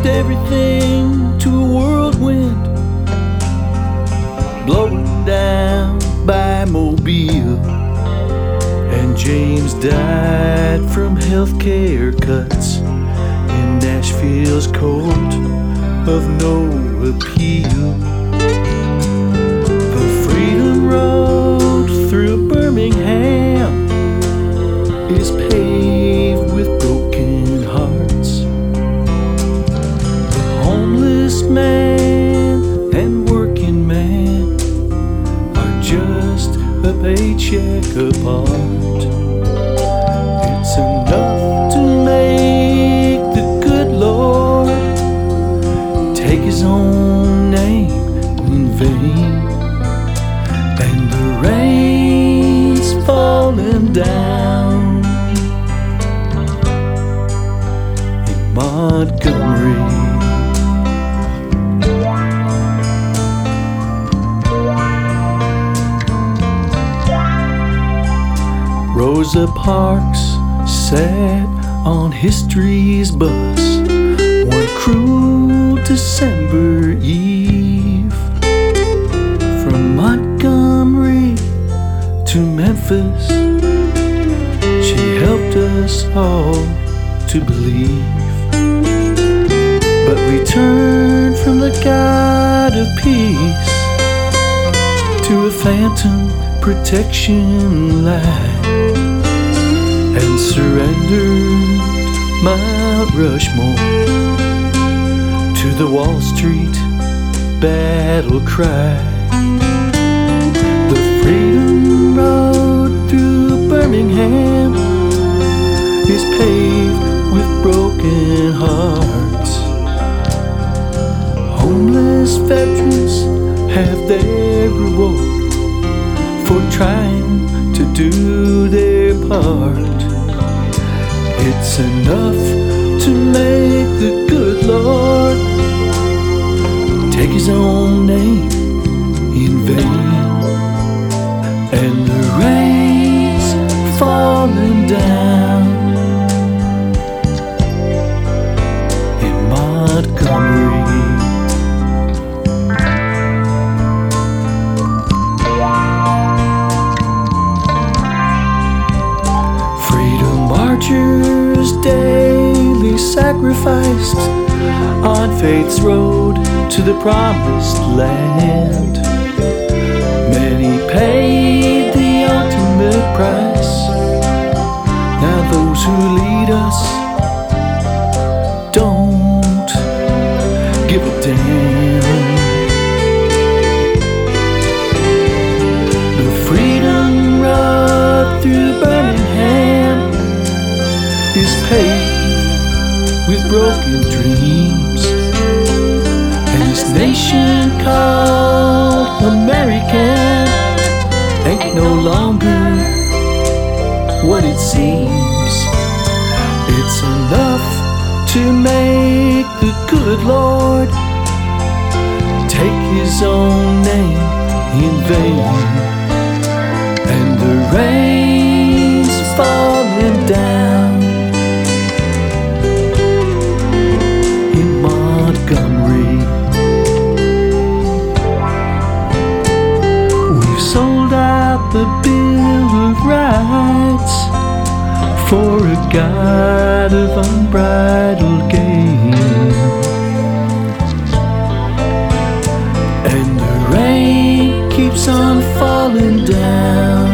left everything to a whirlwind, blown down by Mobile. And James died from healthcare cuts in Nashville's court of no appeal. The Freedom Road through Birmingham is paved with broken hearts. The homeless man and working man are just a paycheck apart. It's enough to make the good Lord take his own name in vain. And the rain's falling down in Montgomery. Rosa Parks sat on history's bus one cruel December eve. From Montgomery to Memphis, she helped us all to believe. But we turned from the God of peace to a phantom protection line, and surrendered Mount Rushmore to the Wall Street battle cry. The Freedom Road through Birmingham is paved with broken hearts. Homeless veterans have their reward for trying to do their part. It's enough to make the good Lord take his own name in vain. And the rain's falling down in Montgomery. Marchers daily sacrificed on faith's road to the promised land. Many paid the ultimate price. Now those who lead us don't give a damn. The Freedom Road through Birmingham is paved with broken dreams, and this nation called American ain't no longer what it seems. It's enough to make the good Lord take his own name in vain. And the rain's falling down in Montgomery. We've sold out the Bill of Rights for a God of unbridled gain. And the rain keeps on falling down